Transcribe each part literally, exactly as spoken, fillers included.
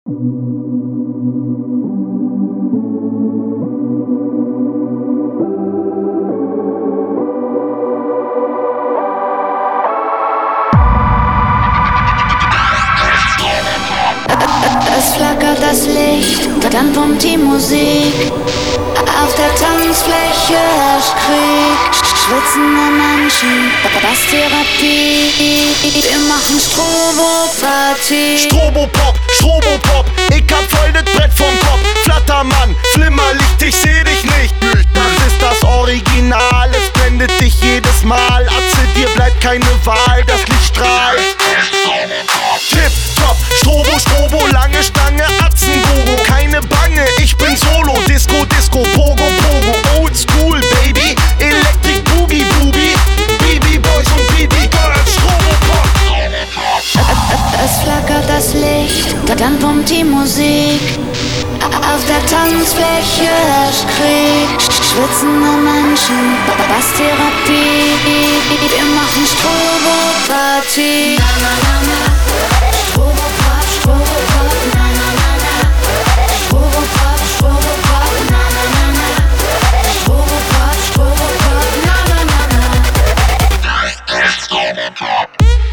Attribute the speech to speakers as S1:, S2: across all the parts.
S1: Es flackert das Licht, dann pumpt die Musik. Auf der Tanzfläche herrscht Krieg. Schwitzende Menschen, Basstherapie. Wir machen Strobo-Party.
S2: Strobopop, Strobopop, ich hab voll das Brett vom Kopf. Flattermann, Flimmerlicht, ich seh dich nicht. Das ist das Original, es blendet dich jedes Mal. Atze, dir bleibt keine Wahl, das Licht strahlt. Tip, top, Strobo, Strobo, lange Stange, Atzenburo, keine Bange, ich bin Solo. Disco, Disco, Pogo, Pogo, Old School, Baby, Electric Boogie, Boogie, B B Boys und B B Girls, Strobopop.
S1: Es flackert das Licht, dann pumpt die Musik. Auf der Tanzfläche herrscht Krieg. Schwitzende Menschen, Basstherapie. Wir machen Strobo-Party. Na, na, na, na. Strobopop, Strobopop, na, na, na, na. Strobopop, Strobopop, na, na, na, na. Strobopop, Strobopop, na, na, na, na. Das ist Strobopop.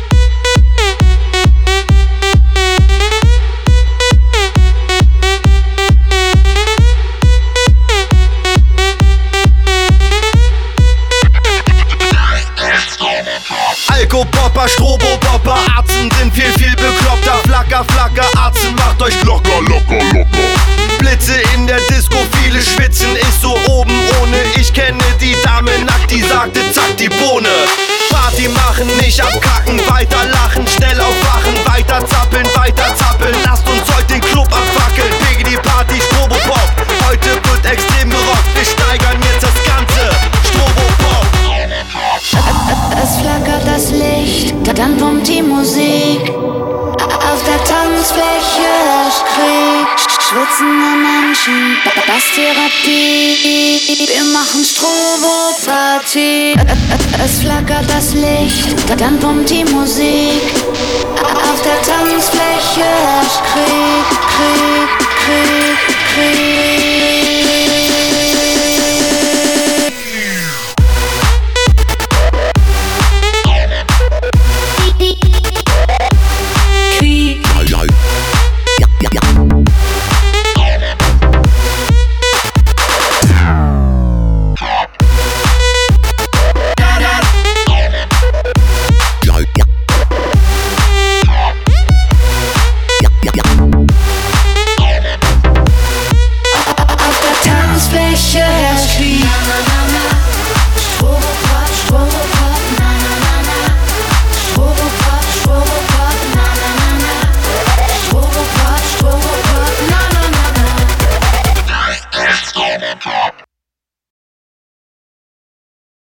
S2: Alkopopper, Strobopopper, Arzen sind viel, viel bekloppter. Flacker, Flacker, Arzen macht euch locker, locker, locker. Blitze in der Disco, viele schwitzen, ist so oben ohne. Ich kenne die Dame nackt, die sagte zack die Bohne. Party machen, nicht abkacken, weiter lachen, schnell aufwachen, weiter zappeln, weiter zappeln. Lasst uns heute den Club abfackeln, wegen die Party Strobopop. Heute wird extrem gerockt, wir steigern jetzt das Ganze. Strobopop.
S1: Es flackert das Licht, dann pumpt die Musik. Auf der Tanzfläche herrscht Krieg. Schwitzende Menschen, Basstherapie. Wir machen Strobo-Party. Es flackert das Licht, dann pumpt die Musik. Auf der Tanzfläche herrscht Krieg.